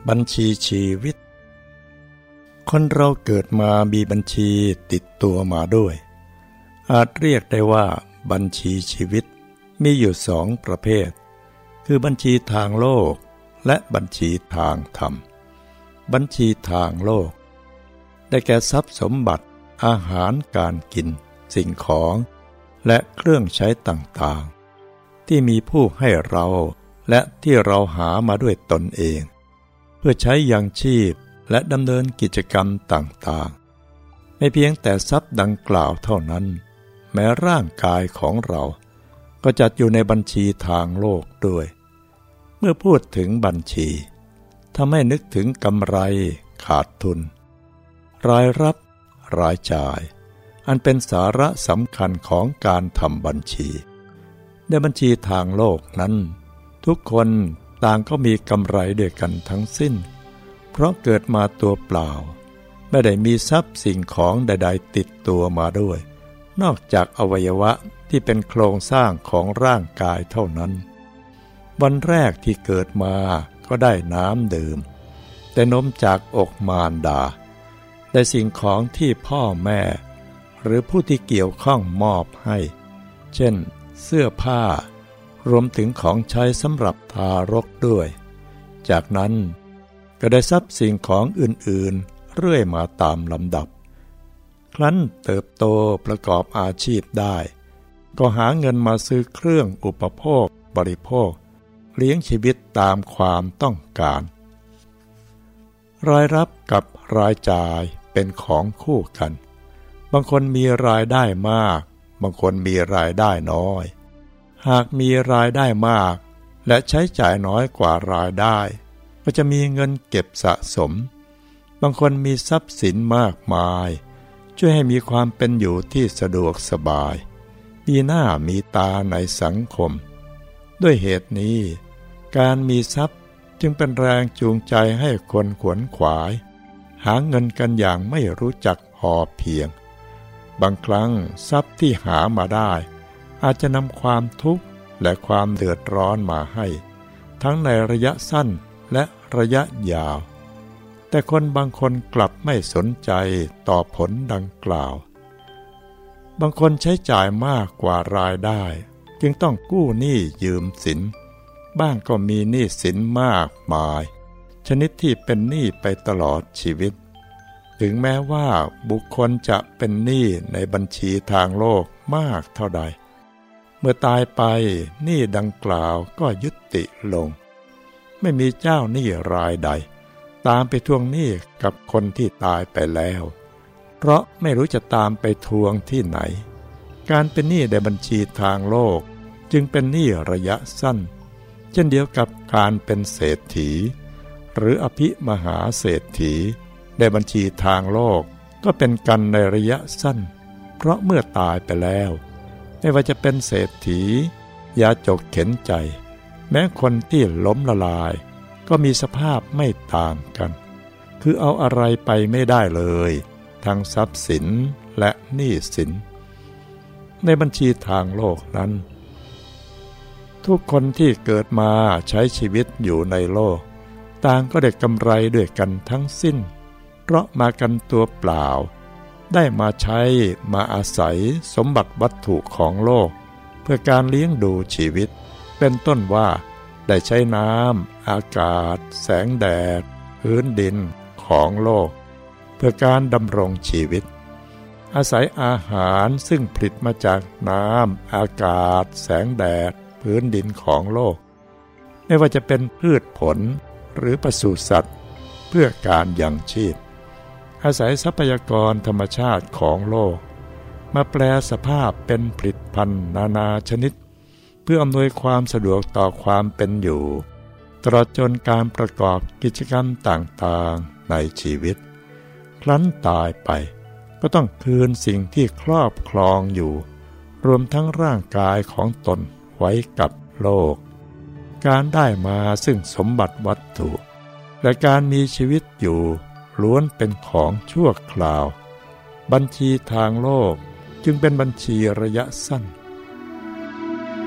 บัญชีชีวิตคนเราเกิดมามีบัญชีติดตัวมาด้วยอาจเรียกได้ว่าบัญชีชีวิตมีอยู่สองประเภทคือบัญชีทางโลกและบัญชีทางธรรมบัญชีทางโลกได้แก่ทรัพย์สมบัติอาหารการกินสิ่งของและเครื่องใช้ต่างๆที่มีผู้ให้เราและที่เราหามาด้วยตนเองเพื่อใช้ยังชีพและดำเนินกิจกรรมต่างๆไม่เพียงแต่ทรัพย์ดังกล่าวเท่านั้นแม้ร่างกายของเราก็จัดอยู่ในบัญชีทางโลกด้วยเมื่อพูดถึงบัญชีทำให้นึกถึงกำไรขาดทุนรายรับรายจ่ายอันเป็นสาระสำคัญของการทำบัญชีในบัญชีทางโลกนั้นทุกคนต่างก็มีกำไรด้วยกันทั้งสิ้นเพราะเกิดมาตัวเปล่าไม่ได้มีทรัพย์สิ่งของใดๆติดตัวมาด้วยนอกจากอวัยวะที่เป็นโครงสร้างของร่างกายเท่านั้นวันแรกที่เกิดมาก็ได้น้ำดื่มแต่นมจากอกมารดาได้สิ่งของที่พ่อแม่หรือผู้ที่เกี่ยวข้องมอบให้เช่นเสื้อผ้ารวมถึงของใช้สำหรับทารกด้วยจากนั้นก็ได้ทรัพย์สิ่งของอื่นๆเรื่อยมาตามลำดับครั้นเติบโตประกอบอาชีพได้ก็หาเงินมาซื้อเครื่องอุปโภคบริโภคเลี้ยงชีวิตตามความต้องการรายรับกับรายจ่ายเป็นของคู่กันบางคนมีรายได้มากบางคนมีรายได้น้อยหากมีรายได้มากและใช้จ่ายน้อยกว่ารายได้ก็จะมีเงินเก็บสะสมบางคนมีทรัพย์สินมากมายช่วยให้มีความเป็นอยู่ที่สะดวกสบายมีหน้ามีตาในสังคมด้วยเหตุนี้การมีทรัพย์จึงเป็นแรงจูงใจให้คนขวนขวายหาเงินกันอย่างไม่รู้จักพอเพียงบางครั้งทรัพย์ที่หามาได้อาจจะนำความทุกข์และความเดือดร้อนมาให้ทั้งในระยะสั้นและระยะยาวแต่คนบางคนกลับไม่สนใจต่อผลดังกล่าวบางคนใช้จ่ายมากกว่ารายได้จึงต้องกู้หนี้ยืมสินบ้างก็มีหนี้สินมากมายชนิดที่เป็นหนี้ไปตลอดชีวิตถึงแม้ว่าบุคคลจะเป็นหนี้ในบัญชีทางโลกมากเท่าใดเมื่อตายไปหนี้ดังกล่าวก็ยุติลงไม่มีเจ้าหนี้รายใดตามไปทวงหนี้กับคนที่ตายไปแล้วเพราะไม่รู้จะตามไปทวงที่ไหนการเป็นหนี้ในบัญชีทางโลกจึงเป็นหนี้ระยะสั้นเช่นเดียวกับการเป็นเศรษฐีหรืออภิมหาเศรษฐีในบัญชีทางโลกก็เป็นกันในระยะสั้นเพราะเมื่อตายไปแล้วไม่ว่าจะเป็นเศรษฐียาจกเข็นใจแม้คนที่ล้มละลายก็มีสภาพไม่ต่างกันคือเอาอะไรไปไม่ได้เลยทั้งทรัพย์สินและหนี้สินในบัญชีทางโลกนั้นทุกคนที่เกิดมาใช้ชีวิตอยู่ในโลกต่างก็ได้กำไรด้วยกันทั้งสิ้นเพราะมากันตัวเปล่าได้มาใช้มาอาศัยสมบัติวัตถุของโลกเพื่อการเลี้ยงดูชีวิตเป็นต้นว่าได้ใช้น้ำอากาศแสงแดดพื้นดินของโลกเพื่อการดำรงชีวิตอาศัยอาหารซึ่งผลิตมาจากน้ำอากาศแสงแดดพื้นดินของโลกไม่ว่าจะเป็นพืชผลหรือปศุสัตว์เพื่อการยังชีพอาศัยทรัพยากรธรรมชาติของโลกมาแปลสภาพเป็นผลิตภัณฑ์นานาชนิดเพื่ออำนวยความสะดวกต่อความเป็นอยู่ตลอดจนการประกอบกิจกรรมต่างๆในชีวิตครั้นตายไปก็ต้องคืนสิ่งที่ครอบครองอยู่รวมทั้งร่างกายของตนไว้กับโลกการได้มาซึ่งสมบัติวัตถุและการมีชีวิตอยู่ล้วนเป็นของชั่วคราวบัญชีทางโลกจึงเป็นบัญชีระยะสั้น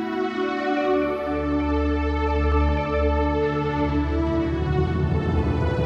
บ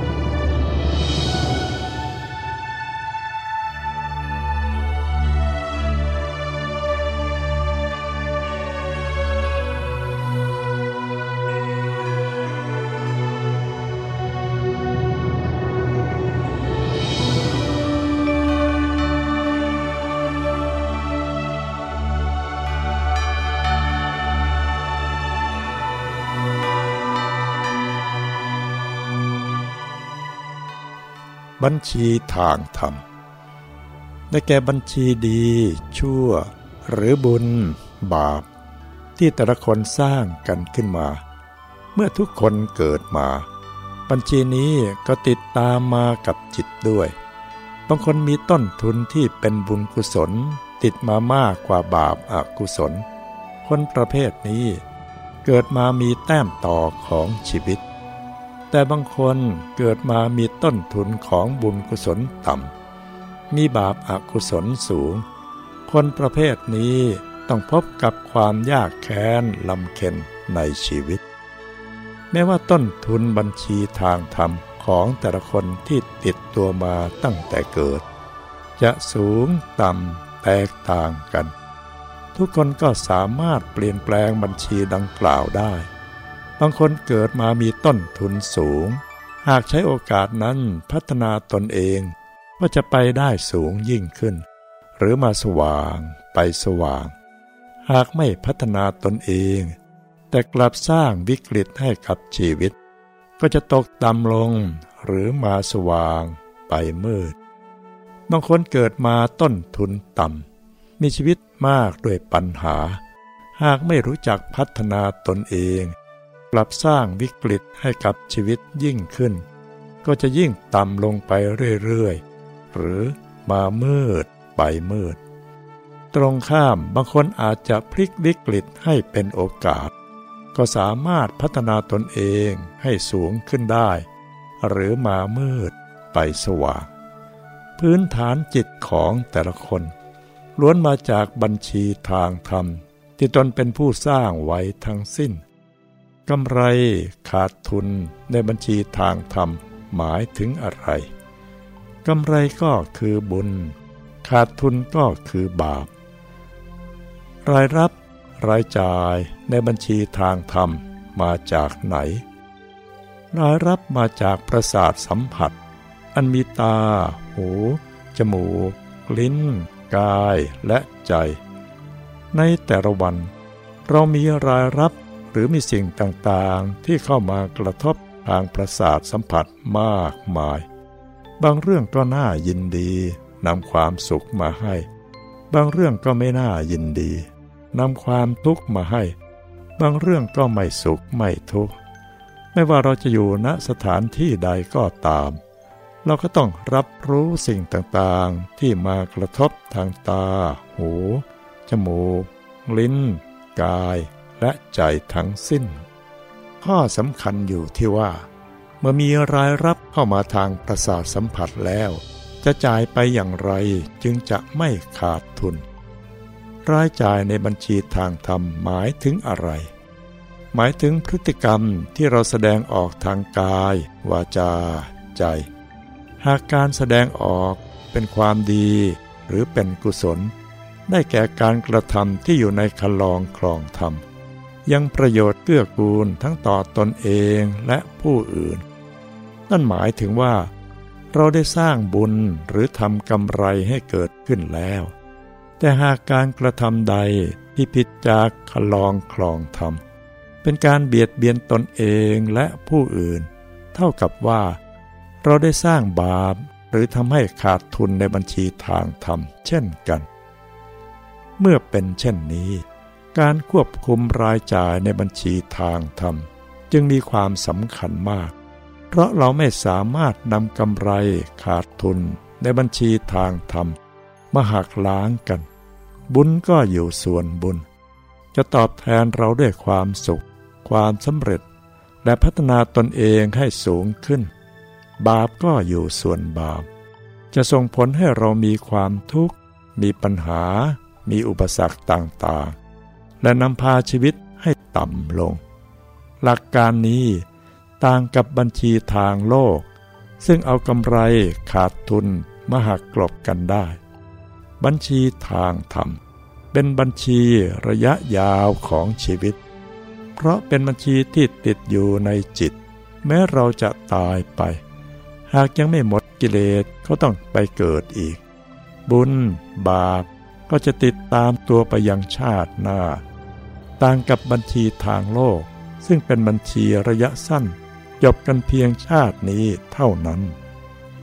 บัญชีทางธรรมได้แก่บัญชีดีชั่วหรือบุญบาปที่แต่ละคนสร้างกันขึ้นมาเมื่อทุกคนเกิดมาบัญชีนี้ก็ติดตามมากับจิตด้วยบางคนมีต้นทุนที่เป็นบุญกุศลติดมามากกว่าบาปอกุศลคนประเภทนี้เกิดมามีแต้มต่อของชีวิตแต่บางคนเกิดมามีต้นทุนของบุญกุศลต่ำมีบาปอกุศลสูงคนประเภทนี้ต้องพบกับความยากแค้นลำเค็ญในชีวิตแม้ว่าต้นทุนบัญชีทางธรรมของแต่ละคนที่ติดตัวมาตั้งแต่เกิดจะสูงต่ำแตกต่างกันทุกคนก็สามารถเปลี่ยนแปลงบัญชีดังกล่าวได้บางคนเกิดมามีต้นทุนสูงหากใช้โอกาสนั้นพัฒนาตนเองก็จะไปได้สูงยิ่งขึ้นหรือมาสว่างไปสว่างหากไม่พัฒนาตนเองแต่กลับสร้างวิกฤตให้กับชีวิตก็จะตกต่ำลงหรือมาสว่างไปมืดบางคนเกิดมาต้นทุนต่ำมีชีวิตมากด้วยปัญหาหากไม่รู้จักพัฒนาตนเองกลับสร้างวิกฤตให้กับชีวิตยิ่งขึ้นก็จะยิ่งต่ำลงไปเรื่อยๆหรือมามืดไปมืดตรงข้ามบางคนอาจจะพลิกวิกฤตให้เป็นโอกาสก็สามารถพัฒนาตนเองให้สูงขึ้นได้หรือมามืดไปสว่างพื้นฐานจิตของแต่ละคนล้วนมาจากบัญชีทางธรรมที่ตนเป็นผู้สร้างไว้ทั้งสิ้นกำไรขาดทุนในบัญชีทางธรรมหมายถึงอะไรกำไรก็คือบุญขาดทุนก็คือบาปรายรับรายจ่ายในบัญชีทางธรรมมาจากไหนรายรับมาจากประสาทสัมผัสอันมีตาหูจมูกลิ้นกายและใจในแต่ละวันเรามีรายรับหรือมีสิ่งต่างๆที่เข้ามากระทบทางประสาทสัมผัสมากมายบางเรื่องก็น่ายินดีนำความสุขมาให้บางเรื่องก็ไม่น่ายินดีนำความทุกข์มาให้บางเรื่องก็ไม่สุขไม่ทุกข์ไม่ว่าเราจะอยู่ณสถานที่ใดก็ตามเราก็ต้องรับรู้สิ่งต่างๆที่มากระทบทางตาหูจมูกลิ้นกายและใจทั้งสิ้นข้อสำคัญอยู่ที่ว่าเมื่อมีรายรับเข้ามาทางประสาทสัมผัสแล้วจะจ่ายไปอย่างไรจึงจะไม่ขาดทุนรายจ่ายในบัญชีทางธรรมหมายถึงอะไรหมายถึงพฤติกรรมที่เราแสดงออกทางกายวาจาใจหากการแสดงออกเป็นความดีหรือเป็นกุศลได้แก่การกระทำที่อยู่ในคันลองคลองธรรมยังประโยชน์เกื้อกูลทั้งต่อตนเองและผู้อื่นนั่นหมายถึงว่าเราได้สร้างบุญหรือทำกำไรให้เกิดขึ้นแล้วแต่หากการกระทำใดที่ผิดจากคันลองคลองธรรมเป็นการเบียดเบียนตนเองและผู้อื่นเท่ากับว่าเราได้สร้างบาปหรือทำให้ขาดทุนในบัญชีทางธรรมเช่นกันเมื่อเป็นเช่นนี้การควบคุมรายจ่ายในบัญชีทางธรรมจึงมีความสำคัญมากเพราะเราไม่สามารถนำกำไรขาดทุนในบัญชีทางธรรมมาหักล้างกันบุญก็อยู่ส่วนบุญจะตอบแทนเราด้วยความสุขความสำเร็จและพัฒนาตนเองให้สูงขึ้นบาปก็อยู่ส่วนบาปจะส่งผลให้เรามีความทุกข์มีปัญหามีอุปสรรคต่างๆและนำพาชีวิตให้ต่ำลงหลักการนี้ต่างกับบัญชีทางโลกซึ่งเอากำไรขาดทุนมาหักกลบกันได้บัญชีทางธรรมเป็นบัญชีระยะยาวของชีวิตเพราะเป็นบัญชีที่ติดอยู่ในจิตแม้เราจะตายไปหากยังไม่หมดกิเลสก็ต้องไปเกิดอีกบุญบาปก็จะติดตามตัวไปยังชาติหน้าต่างกับบัญชีทางโลกซึ่งเป็นบัญชีระยะสั้นจบกันเพียงชาตินี้เท่านั้น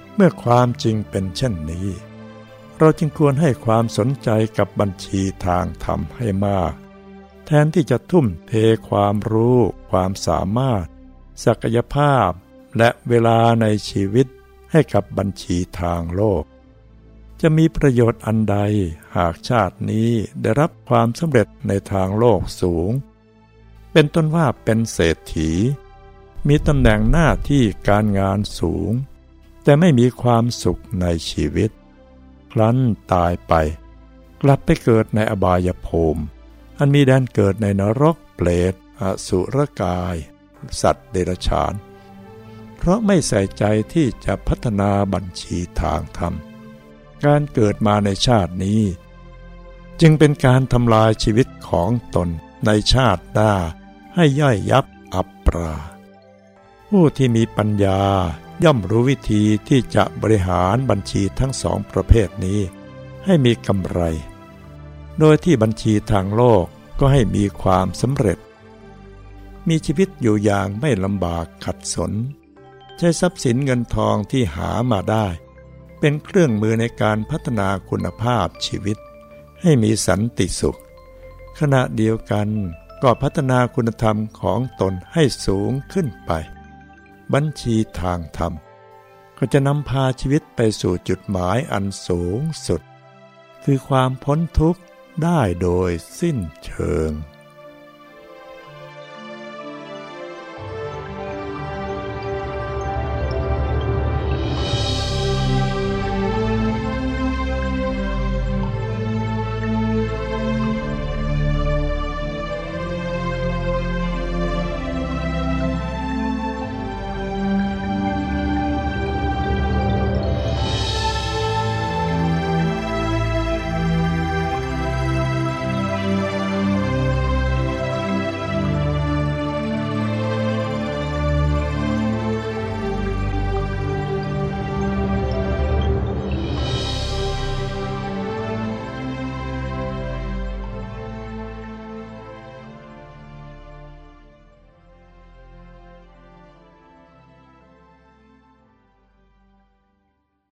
เมื่อความจริงเป็นเช่นนี้เราจึงควรให้ความสนใจกับบัญชีทางธรรมให้มากแทนที่จะทุ่มเทความรู้ความสามารถศักยภาพและเวลาในชีวิตให้กับบัญชีทางโลกจะมีประโยชน์อันใดหากชาตินี้ได้รับความสำเร็จในทางโลกสูงเป็นต้นว่าเป็นเศรษฐีมีตำแหน่งหน้าที่การงานสูงแต่ไม่มีความสุขในชีวิตครั้นตายไปกลับไปเกิดในอบายภูมิอันมีแดนเกิดในนรกเปรตอสุรกายสัตว์เดรัจฉานเพราะไม่ใส่ใจที่จะพัฒนาบัญชีทางธรรมการเกิดมาในชาตินี้จึงเป็นการทำลายชีวิตของตนในชาติหน้าให้ย่อยยับอับปราผู้ที่มีปัญญาย่อมรู้วิธีที่จะบริหารบัญชีทั้งสองประเภทนี้ให้มีกำไรโดยที่บัญชีทางโลกก็ให้มีความสำเร็จมีชีวิตอยู่อย่างไม่ลำบากขัดสนใช้ทรัพย์สินเงินทองที่หามาได้เป็นเครื่องมือในการพัฒนาคุณภาพชีวิตให้มีสันติสุขขณะเดียวกันก็พัฒนาคุณธรรมของตนให้สูงขึ้นไปบัญชีทางธรรมก็จะนำพาชีวิตไปสู่จุดหมายอันสูงสุดคือความพ้นทุกข์ได้โดยสิ้นเชิง